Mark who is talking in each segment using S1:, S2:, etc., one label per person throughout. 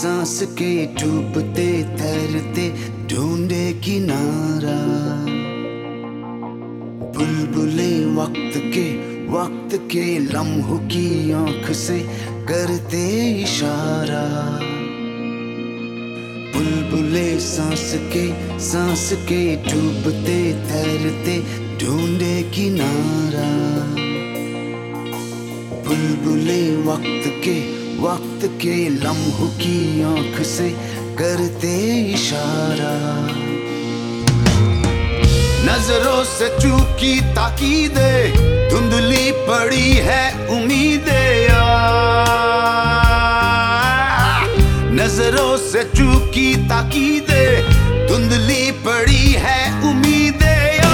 S1: सांस के डूबते तैरते ढूंढे किनारा। बुलबुले वक्त के लम्हों की आंख से करते इशारा। बुलबुले सांस के डूबते तैरते ढूंढे किनारा। बुलबुले वक्त के लम्हों की आंख से करते इशारा। नजरों से चूकी ताकीदे, धुंधली पड़ी है उम्मीदें। नजरों से चूकी ताकीदे, धुंधली पड़ी है उम्मीदें।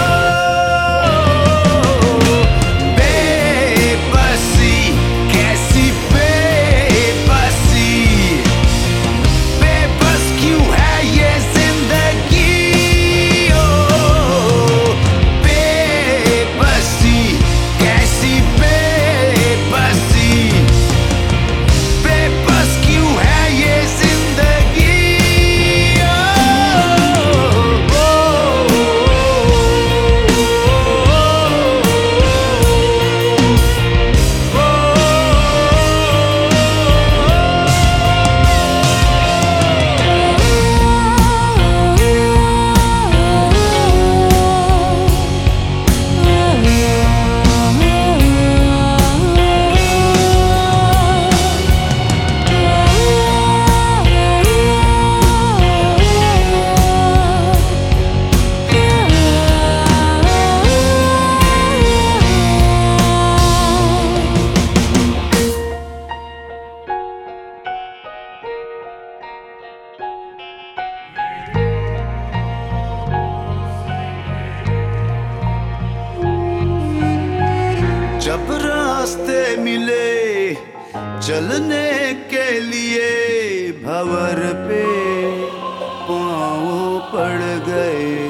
S1: जब रास्ते मिले चलने के लिए, भंवर पे पाँव पड़ गए।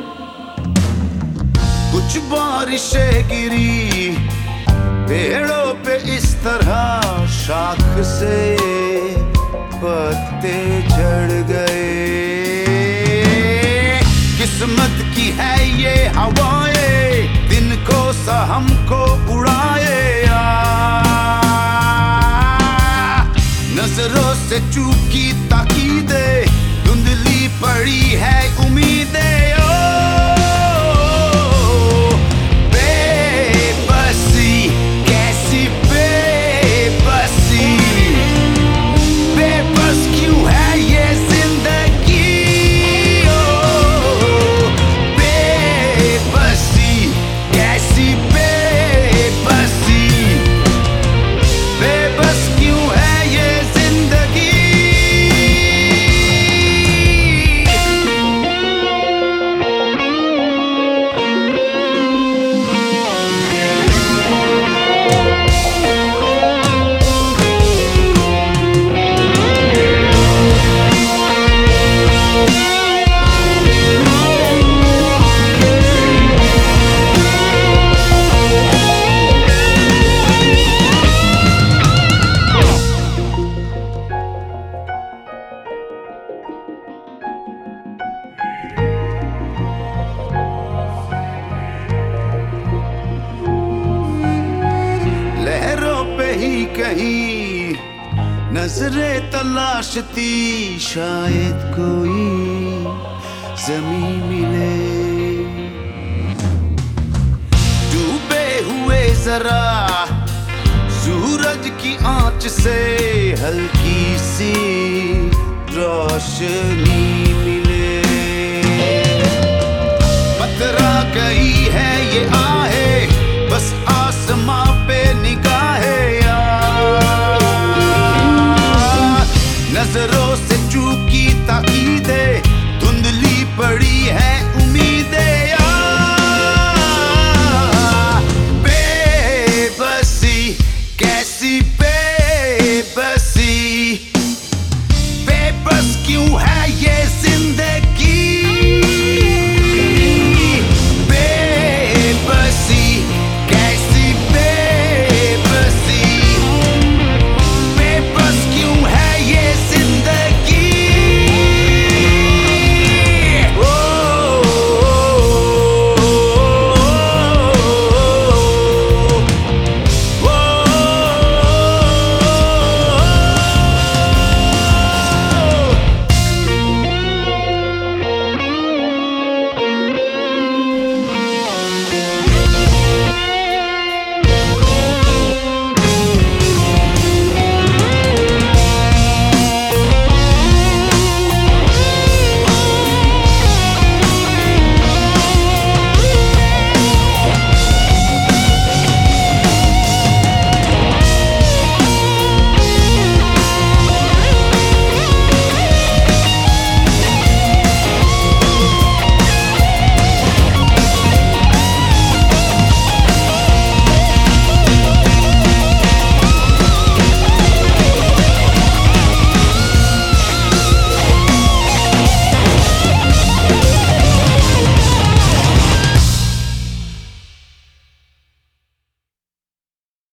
S1: कुछ बारिशें गिरी पेड़ों पे इस तरह, शाख से पत्ते झड़ गए। किस्मत की है ये हवाएं, दिन को सा हमको उड़ाए। नजरों से चूकी ताकीदे, धुंधली पड़ी है उम्मीदें। ही कहीं नजरें तलाशती, शायद कोई ज़मीं मिले। डूबे हुए जरा सूरज की आंच से हल्की सी रोशनी मिले।